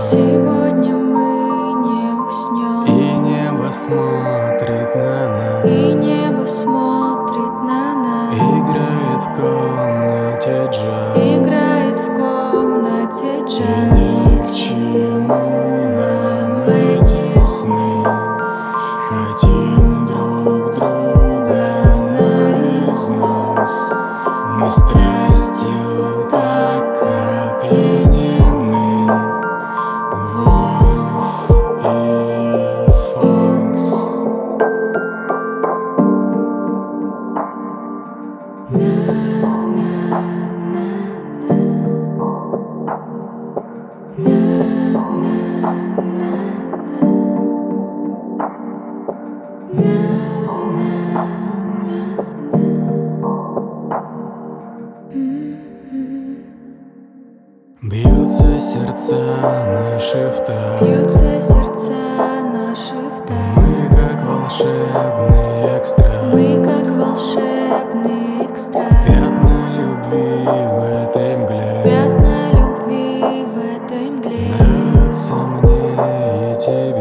Сегодня мы не уснем, и небо смотрит на нас, и небо смотрит на нас. играет в комнате джаз, Играет в комнате и джаз. ни к чему нам эти сны. Хотим друг друга наизнос. Мы страстью так опьянены. Вольф и Фокс. Бьются сердца наши втак, Бьются сердца наши втак. мы как волшебный экстракт, Мы как волшебный экстракт. пятна любви в этой мгле. Пятна любви в этой мгле. Нравится мне и тебе.